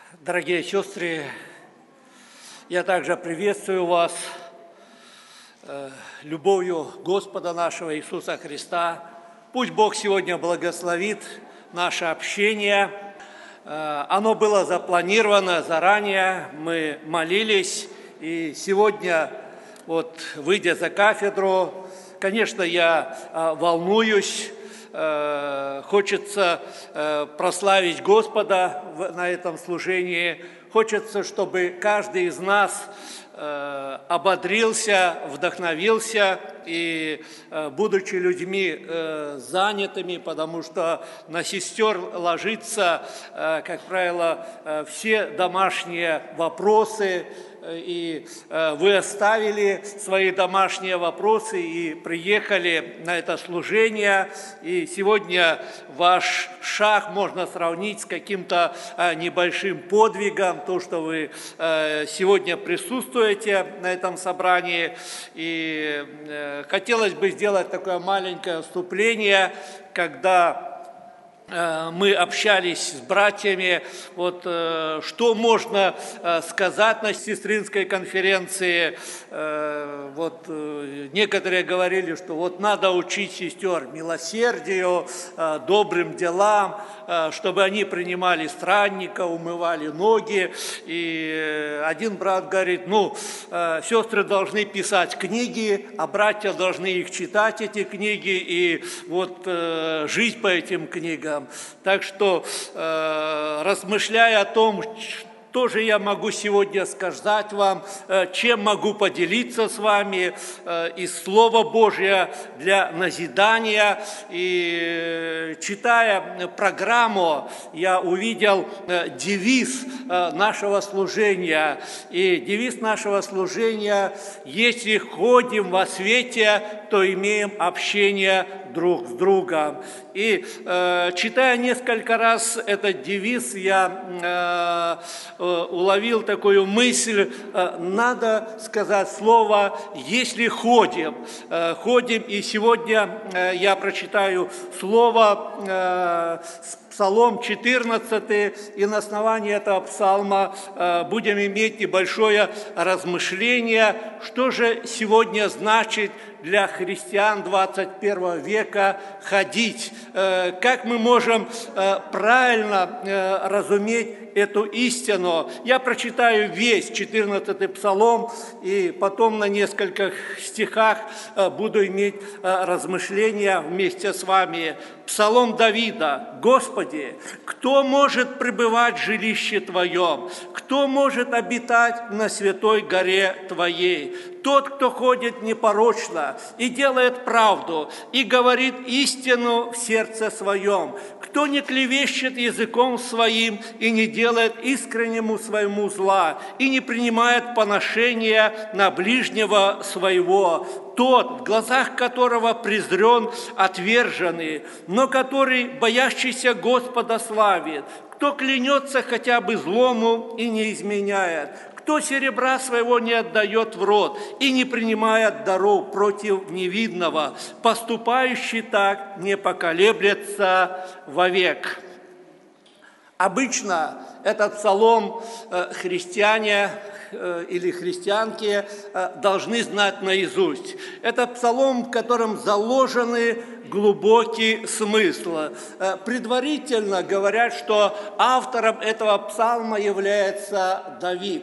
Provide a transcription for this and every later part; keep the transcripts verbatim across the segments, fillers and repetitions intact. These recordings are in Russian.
Дорогие сестры, я также приветствую вас э, любовью Господа нашего Иисуса Христа. Пусть Бог сегодня благословит наше общение. Э, оно было запланировано заранее, мы молились, и сегодня, вот, выйдя за кафедру, конечно, я э, волнуюсь. Хочется прославить Господа на этом служении. Хочется, чтобы каждый из нас ободрился, вдохновился и, будучи людьми занятыми, потому что на сестер ложится, как правило, все домашние вопросы, и вы оставили свои домашние вопросы и приехали на это служение, и сегодня ваш шаг можно сравнить с каким-то небольшим подвигом, то, что вы сегодня присутствуете на этом собрании. И хотелось бы сделать такое маленькое вступление, когда мы общались с братьями, вот, что можно сказать на сестринской конференции. Вот, некоторые говорили, что вот надо учить сестер милосердию, добрым делам, чтобы они принимали странника, умывали ноги. И один брат говорит, ну, сестры должны писать книги, а братья должны их читать, эти книги, и вот жить по этим книгам. Так что, э, размышляя о том, что же я могу сегодня сказать вам, э, чем могу поделиться с вами э, из Слова Божия для назидания, и э, читая программу, я увидел э, девиз э, нашего служения. И девиз нашего служения: «Если ходим во свете, то имеем общение друг с другом». И э, читая несколько раз этот девиз, я э, э, уловил такую мысль: э, надо сказать слово «если ходим». Э, ходим, и сегодня э, я прочитаю слово э, Псалом четырнадцатый, и на основании этого псалма э, будем иметь небольшое размышление, что же сегодня значит для христиан двадцать первого века ходить, э, как мы можем э, правильно э, разуметь эту истину. Я прочитаю весь четырнадцатый псалом, и потом на нескольких стихах э, буду иметь э, размышления вместе с вами. Псалом Давида: «Господи, кто может пребывать в жилище Твоем? Кто может обитать на святой горе Твоей? Тот, кто ходит непорочно и делает правду, и говорит истину в сердце своем, кто не клевещет языком своим и не делает искреннему своему зла, и не принимает поношения на ближнего своего, тот, в глазах которого презрен отверженный, но который, боящийся Господа, славит, кто клянется хотя бы злому и не изменяет, кто серебра своего не отдает в рот и не принимает даров против невидного, поступающий так не поколеблется вовек». Обычно этот псалом христиане или христианки должны знать наизусть. Это псалом, в котором заложены глубокий смысл. Предварительно говорят, что автором этого псалма является Давид.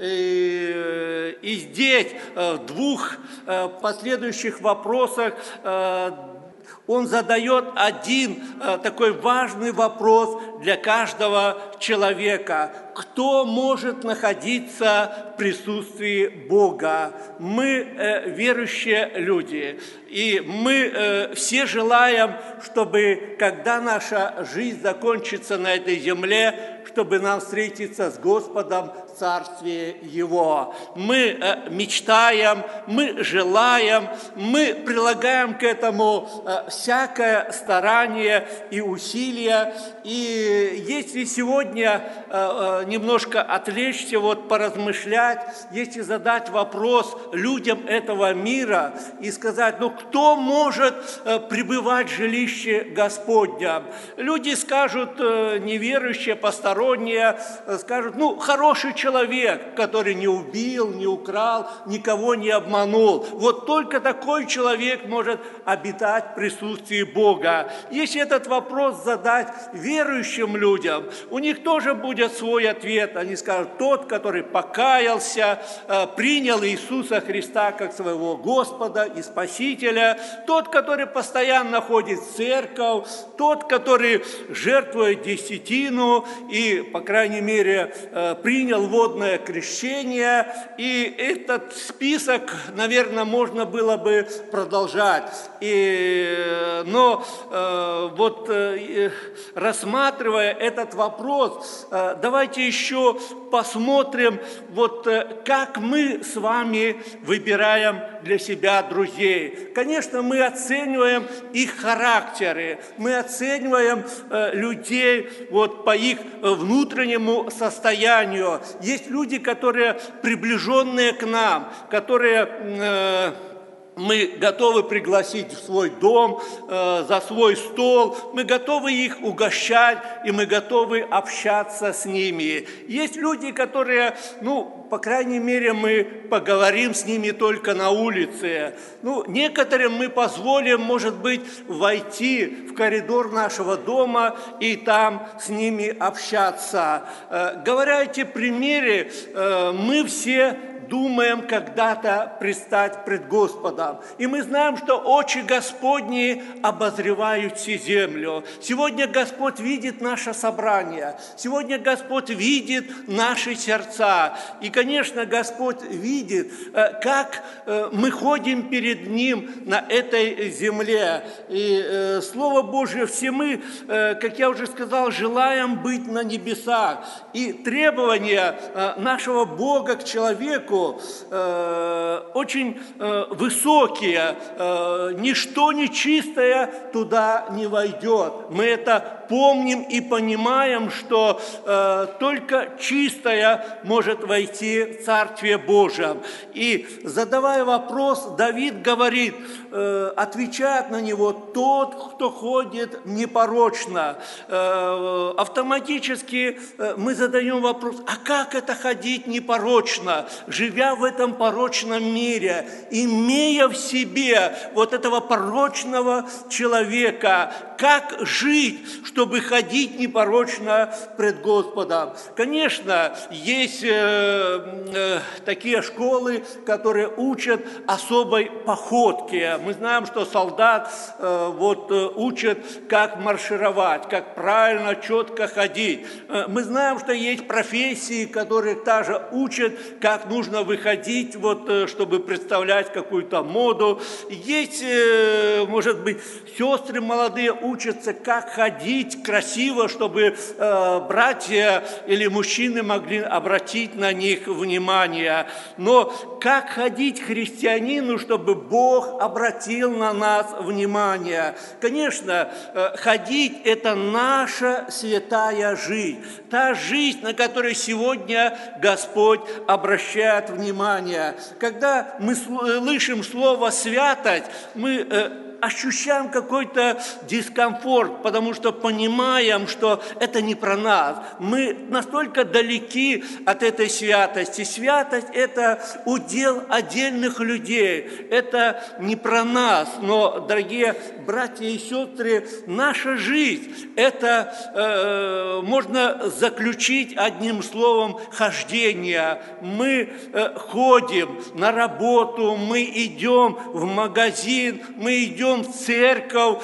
И, и здесь в двух последующих вопросах он задает один такой важный вопрос для каждого человека: кто может находиться в присутствии Бога? Мы э, верующие люди, и мы э, все желаем, чтобы, когда наша жизнь закончится на этой земле, чтобы нам встретиться с Господом в Царстве Его. Мы э, мечтаем, мы желаем, мы прилагаем к этому э, всякое старание и усилие. И если сегодня немножко отвлечься, вот поразмышлять, если задать вопрос людям этого мира и сказать, ну кто может пребывать в жилище Господня? Люди скажут, неверующие, посторонние, скажут, ну хороший человек, который не убил, не украл, никого не обманул. Вот только такой человек может обитать в присутствии Бога. Если этот вопрос задать верующим людям, у них тоже будет свой ответ. Они скажут, тот, который покаялся, принял Иисуса Христа как своего Господа и Спасителя, тот, который постоянно ходит в церковь, тот, который жертвует десятину и, по крайней мере, принял водное крещение. И этот список, наверное, можно было бы продолжать. И, но вот рассматривая этот вопрос, давайте еще посмотрим, вот как мы с вами выбираем для себя друзей. Конечно, мы оцениваем их характеры, мы оцениваем людей вот по их внутреннему состоянию. Есть люди, которые приближенные к нам, которые мы готовы пригласить в свой дом, э, за свой стол, мы готовы их угощать, и мы готовы общаться с ними. Есть люди, которые, ну, по крайней мере, мы поговорим с ними только на улице. Ну, некоторым мы позволим, может быть, войти в коридор нашего дома и там с ними общаться. Э, говоря эти примеры, э, мы все думаем когда-то предстать пред Господом. И мы знаем, что очи Господни обозревают всю землю. Сегодня Господь видит наше собрание. Сегодня Господь видит наши сердца. И, конечно, Господь видит, как мы ходим перед Ним на этой земле. И Слово Божие, все мы, как я уже сказал, желаем быть на небесах. И требования нашего Бога к человеку Э, очень э, высокие, э, ничто нечистое туда не войдет. Мы это помним и понимаем, что э, только чистое может войти в Царствие Божие. И задавая вопрос, Давид говорит, э, отвечает на него: тот, кто ходит непорочно. Э, автоматически э, мы задаем вопрос, а как это ходить непорочно, живя в этом порочном мире, имея в себе вот этого порочного человека, как жить, чтобы ходить непорочно пред Господом? Конечно, есть э, э, такие школы, которые учат особой походке. Мы знаем, что солдат э, вот, э, учат, как маршировать, как правильно, четко ходить. Э, мы знаем, что есть профессии, которые также учат, как нужно выходить, вот, э, чтобы представлять какую-то моду. Есть, э, может быть, сестры молодые учатся, как ходить красиво, чтобы э, братья или мужчины могли обратить на них внимание. Но как ходить христианину, чтобы Бог обратил на нас внимание? Конечно, э, ходить – это наша святая жизнь. Та жизнь, на которой сегодня Господь обращает внимание. Когда мы слышим слово «святость», мы э, ощущаем какой-то дискомфорт, потому что понимаем, что это не про нас. Мы настолько далеки от этой святости. Святость – это удел отдельных людей. Это не про нас. Но, дорогие братья и сестры, наша жизнь – это э, можно заключить одним словом хождение. Мы э, ходим на работу, мы идем в магазин, мы идем в церковь,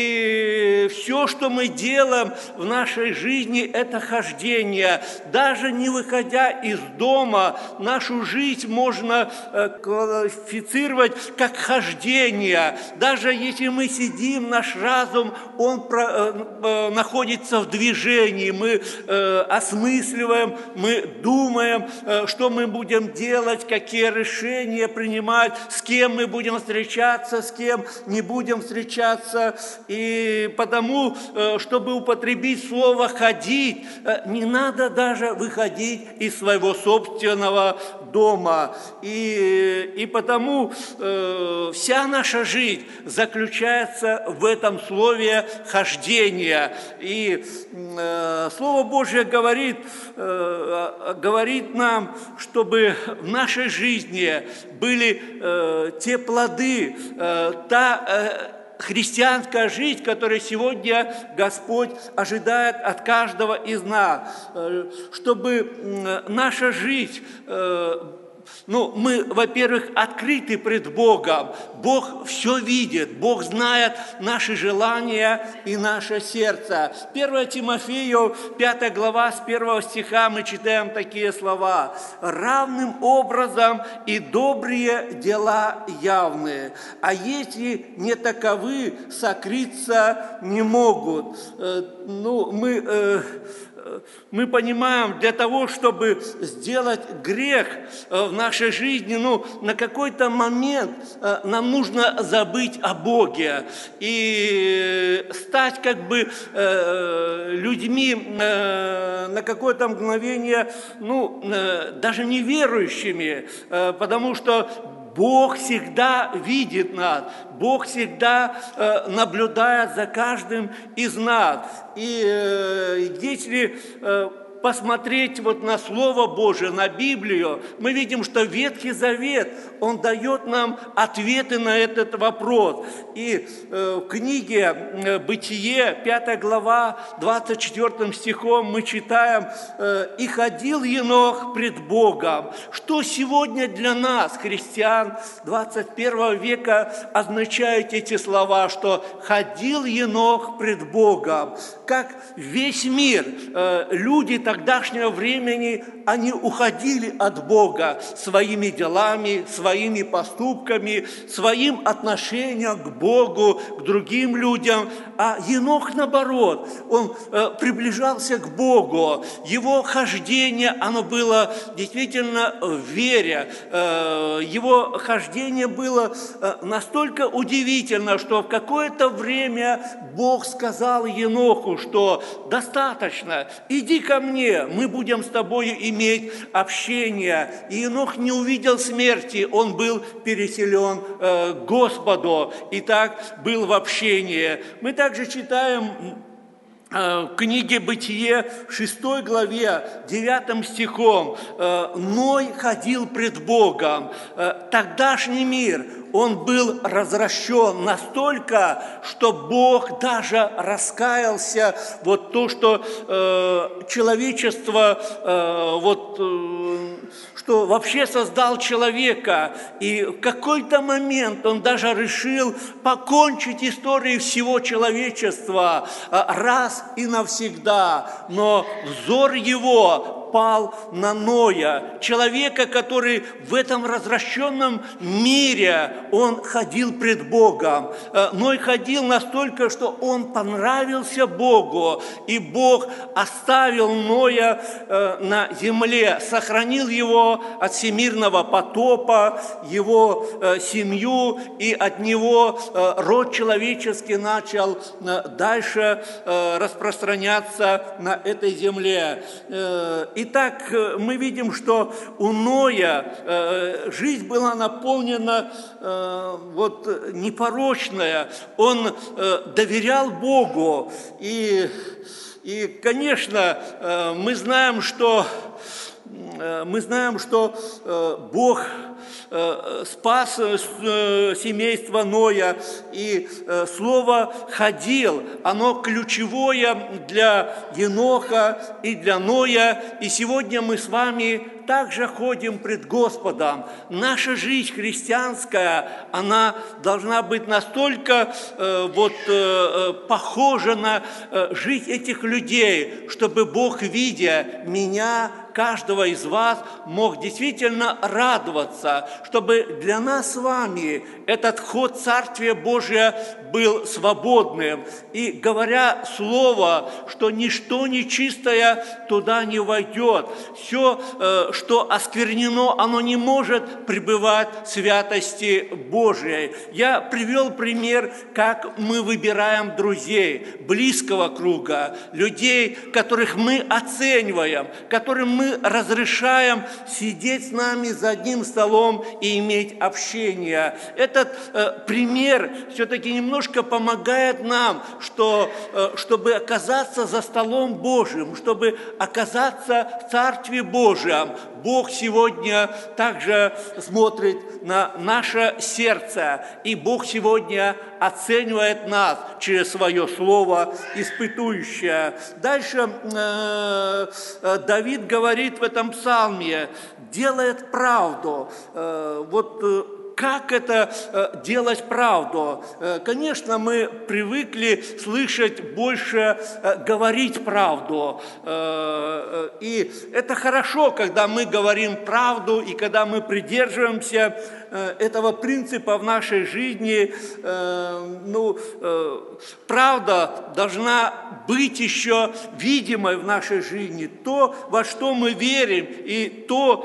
и все, что мы делаем в нашей жизни, это хождение. Даже не выходя из дома, нашу жизнь можно квалифицировать как хождение. Даже если мы сидим, наш разум, он находится в движении, мы осмысливаем, мы думаем, что мы будем делать, какие решения принимать, с кем мы будем встречаться, с кем не будем будем встречаться. И потому, чтобы употребить слово «ходить», не надо даже выходить из своего собственного дома. И, и потому э, вся наша жизнь заключается в этом слове «хождение». И э, Слово Божье говорит, э, говорит нам, чтобы в нашей жизни были э, те плоды, э, та э, христианская жизнь, которую сегодня Господь ожидает от каждого из нас, чтобы наша жизнь, ну, мы, во-первых, открыты пред Богом. Бог все видит, Бог знает наши желания и наше сердце. первое Тимофею, пятая глава, с первого стиха мы читаем такие слова. «Равным образом и добрые дела явные, а если не таковы, сокрыться не могут». Ну, мы... Мы понимаем, для того, чтобы сделать грех в нашей жизни, ну, на какой-то момент нам нужно забыть о Боге и стать как бы людьми на какое-то мгновение, ну, даже неверующими, потому что Бог всегда видит нас, Бог всегда э, наблюдает за каждым из нас. И э, если э, посмотреть вот на Слово Божие, на Библию, мы видим, что Ветхий Завет, он дает нам ответы на этот вопрос. И э, в книге э, «Бытие», пятая глава, двадцать четвёртым стихом мы читаем э, «И ходил Енох пред Богом». Что сегодня для нас, христиан двадцать первого века, означают эти слова, что «ходил Енох пред Богом», как весь мир, э, люди тогдашнего времени, они уходили от Бога своими делами, своими поступками, своим отношением к Богу, к другим людям. А Енох, наоборот, он э, приближался к Богу. Его хождение, оно было действительно в вере. Э, его хождение было э, настолько удивительно, что в какое-то время Бог сказал Еноху, что достаточно, иди ко мне, мы будем с тобою иметь общение. И Енох не увидел смерти, он был переселен э, к Господу, и так был в общении. Мы также читаем в книге «Бытие», в шестой главе, девятым стихом, «Ной ходил пред Богом». Тогдашний мир, он был развращен настолько, что Бог даже раскаялся, вот то, что э, человечество, э, вот, э, что вообще создал человека, и в какой-то момент он даже решил покончить историю всего человечества э, раз и навсегда, но взор его пал на Ноя, человека, который в этом развращенном мире, он ходил пред Богом. Ной ходил настолько, что он понравился Богу, и Бог оставил Ноя на земле, сохранил его от всемирного потопа, его семью, и от него род человеческий начал дальше распространяться на этой земле. Итак, мы видим, что у Ноя э, жизнь была наполнена э, вот, непорочная. Он э, доверял Богу. И, и конечно, э, мы знаем, что, э, мы знаем, что э, Бог спас семейство Ноя, и слово «ходил», оно ключевое для Еноха и для Ноя, и сегодня мы с вами также ходим пред Господом. Наша жизнь христианская, она должна быть настолько э, вот, э, похожа на э, жизнь этих людей, чтобы Бог, видя меня каждого из вас мог действительно радоваться, чтобы для нас с вами этот ход Царствия Божия был свободным. И говоря слово, что ничто нечистое туда не войдет, все, что осквернено, оно не может пребывать в святости Божией. Я привел пример, как мы выбираем друзей, близкого круга, людей, которых мы оцениваем, которым мы разрешаем сидеть с нами за одним столом и иметь общение. Этот э, пример все-таки немножко помогает нам, что, э, чтобы оказаться за столом Божьим, чтобы оказаться в Царстве Божьем. Бог сегодня также смотрит на наше сердце, и Бог сегодня оценивает нас через свое слово испытующее. Дальше э, Давид говорит в этом псалме: делает правду. Э, вот э, Как это э, делать правду? Э, конечно, мы привыкли слышать больше э, говорить правду. Э, э, и это хорошо, когда мы говорим правду, и когда мы придерживаемся э, этого принципа в нашей жизни. Э, ну, э, правда должна быть еще видимой в нашей жизни. То, во что мы верим, и то,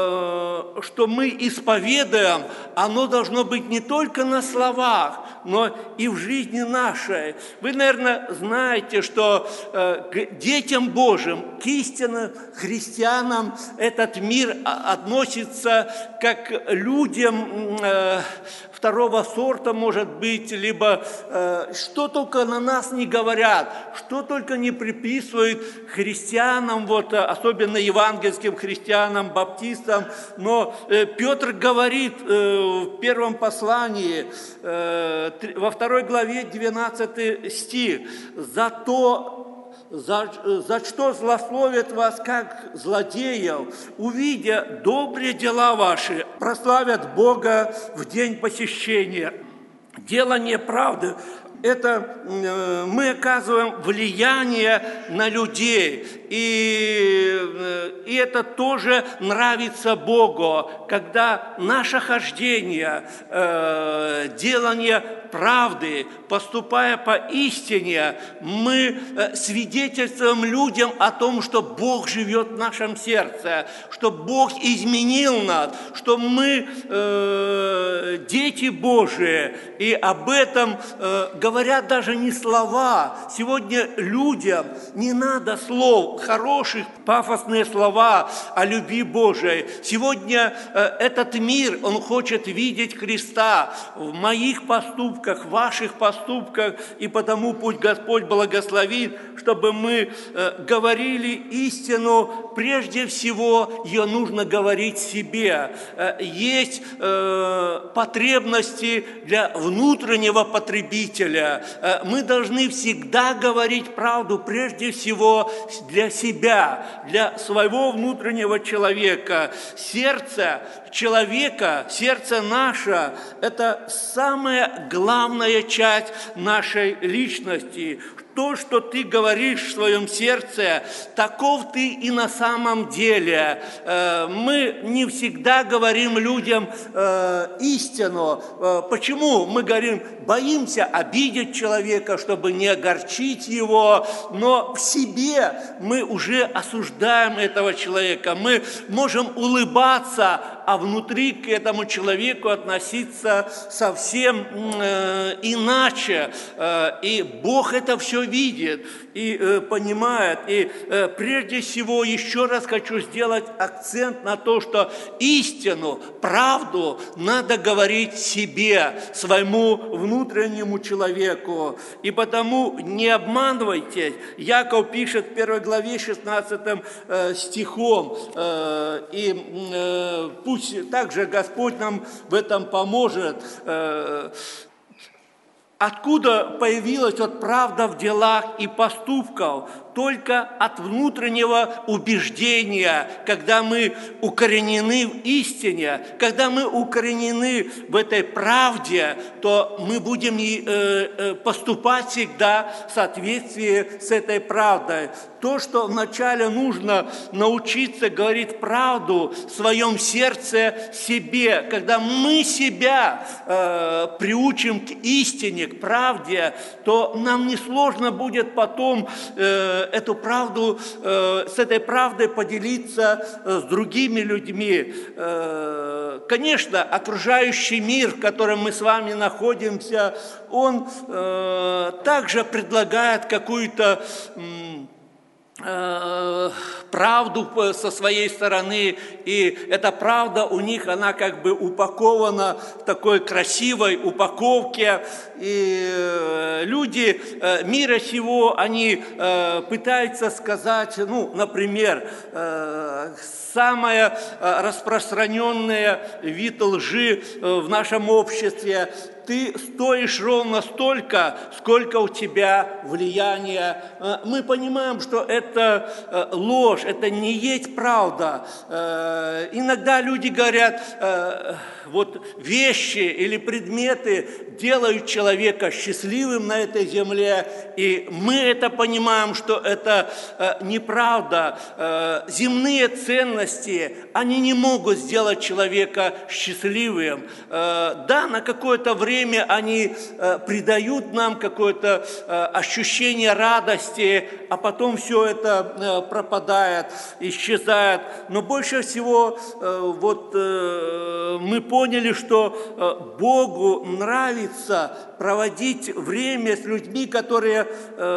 э, что мы исповедуем, оно должно быть не только на словах, но и в жизни нашей. Вы, наверное, знаете, что э, к детям Божьим, к истинным христианам этот мир относится как к людям э, второго сорта, может быть, либо э, что только на нас не говорят, что только не приписывают христианам, вот, особенно евангельским христианам, баптистам. Но э, Петр говорит э, в первом послании, э, во второй главе, двенадцатый стих: «Зато За, за что злословят вас, как злодеев, увидя добрые дела ваши, прославят Бога в день посещения». Делание правды – это э, мы оказываем влияние на людей, и, э, и это тоже нравится Богу, когда наше хождение, э, делание правды, поступая по истине, мы свидетельствуем людям о том, что Бог живет в нашем сердце, что Бог изменил нас, что мы э, дети Божии, и об этом э, говорят даже не слова. Сегодня людям не надо слов, хороших, пафосные слова о любви Божией. Сегодня э, этот мир, он хочет видеть Христа в моих поступках, в ваших поступках, и потому пусть Господь благословит, чтобы мы э, говорили истину. Прежде всего, ее нужно говорить себе. Э, есть э, потребности для внутреннего потребителя. Э, мы должны всегда говорить правду, прежде всего для себя, для своего внутреннего человека. Сердце человека, сердце наше – это самая главная часть нашей личности. То, что ты говоришь в своем сердце, таков ты и на самом деле. Мы не всегда говорим людям истину. Почему? Мы говорим, боимся обидеть человека, чтобы не огорчить его, но в себе мы уже осуждаем этого человека. Мы можем улыбаться, а внутри к этому человеку относиться совсем иначе. И Бог это все видит и э, понимает. И э, прежде всего еще раз хочу сделать акцент на то, что истину, правду надо говорить себе, своему внутреннему человеку. И потому не обманывайтесь. Яков пишет в первой главе шестнадцатым э, стихом, э, и э, пусть также Господь нам в этом поможет. Э, Откуда появилась вот правда в делах и поступках? только от внутреннего убеждения, когда мы укоренены в истине, когда мы укоренены в этой правде, то мы будем поступать всегда в соответствии с этой правдой. То, что вначале нужно научиться говорить правду в своем сердце себе, когда мы себя э, приучим к истине, к правде, то нам несложно будет потом э, эту правду, э, с этой правдой поделиться э, с другими людьми. Э, конечно, окружающий мир, в котором мы с вами находимся, он э, также предлагает какую-то м, правду со своей стороны, и эта правда у них, она как бы упакована в такой красивой упаковке, и люди мира сего, они пытаются сказать, ну, например, самая распространенная вид лжи в нашем обществе: ты стоишь ровно столько, сколько у тебя влияния. Мы понимаем, что это ложь, это не есть правда. Иногда люди говорят, вот вещи или предметы делают человека счастливым на этой земле, и мы это понимаем, что это неправда. Земные ценности, они не могут сделать человека счастливым. Да, на какое-то время они придают нам какое-то ощущение радости, а потом все это пропадает, исчезает. Но больше всего вот мы поняли, что Богу нравится проводить время с людьми, которые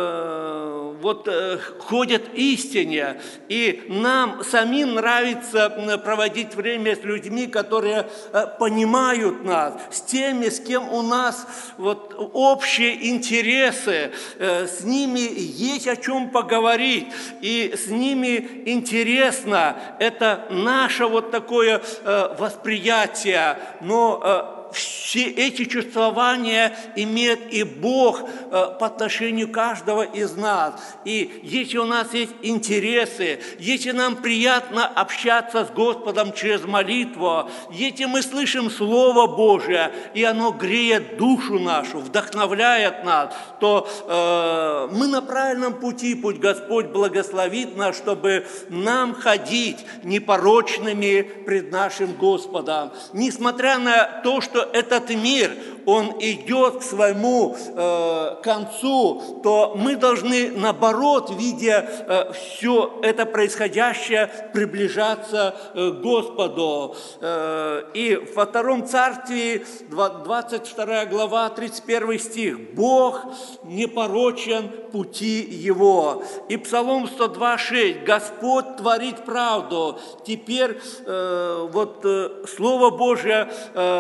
э, вот, э, ходят истине. И нам самим нравится проводить время с людьми, которые э, понимают нас, с теми, с кем у нас вот, общие интересы, э, с ними есть о чем поговорить, и с ними интересно. Это наше вот такое э, восприятие, но э, все эти чувствования имеет и Бог по отношению каждого из нас. И если у нас есть интересы, если нам приятно общаться с Господом через молитву, если мы слышим Слово Божие, и оно греет душу нашу, вдохновляет нас, то э, мы на правильном пути, пусть Господь благословит нас, чтобы нам ходить непорочными пред нашим Господом. Несмотря на то, что этот мир, он идет к своему э, концу, то мы должны, наоборот, видя э, все это происходящее, приближаться э, к Господу. Э, и во втором царстве, двадцать вторая глава, тридцать первый стих: «Бог непорочен пути Его». И Псалом сто два шесть: «Господь творит правду». Теперь э, вот э, Слово Божие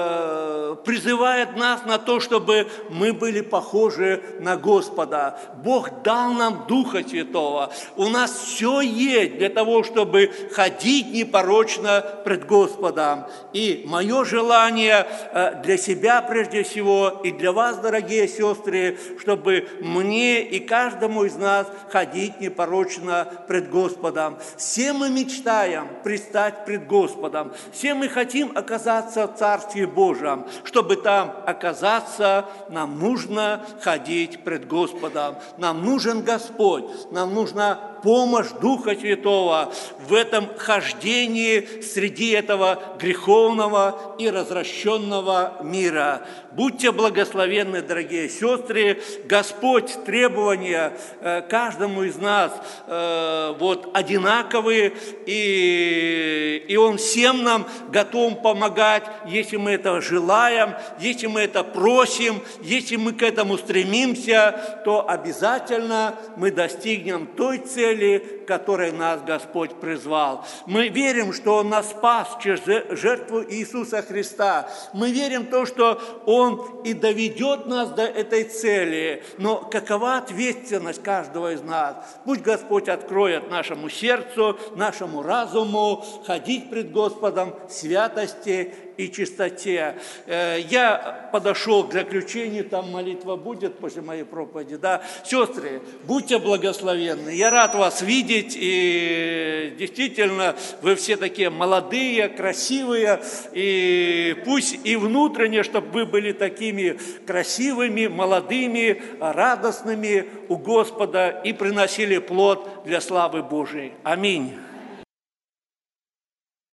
э, призывает нас на то, чтобы мы были похожи на Господа. Бог дал нам Духа Святого. У нас все есть для того, чтобы ходить непорочно пред Господом. И мое желание для себя прежде всего, и для вас, дорогие сестры, чтобы мне и каждому из нас ходить непорочно пред Господом. Все мы мечтаем предстать пред Господом. Все мы хотим оказаться в Царстве Божьем. Чтобы там оказаться, нам нужно ходить пред Господом. Нам нужен Господь, нам нужна помощь Духа Святого в этом хождении среди этого греховного и развращенного мира. Будьте благословенны, дорогие сестры. Господь требования каждому из нас вот, одинаковые, и, и Он всем нам готов помогать, если мы этого желаем, если мы это просим, если мы к этому стремимся, то обязательно мы достигнем той цели, цели, к которой нас Господь призвал. Мы верим, что Он нас спас через жертву Иисуса Христа. Мы верим в то, что Он и доведет нас до этой цели. Но какова ответственность каждого из нас? Пусть Господь откроет нашему сердцу, нашему разуму ходить пред Господом в святости и чистоте. Я подошел к заключению, там молитва будет после моей проповеди, да. Сестры, будьте благословенны. Я рад вас видеть, и действительно вы все такие молодые, красивые, и пусть и внутренне, чтобы вы были такими красивыми, молодыми, радостными у Господа и приносили плод для славы Божией. Аминь.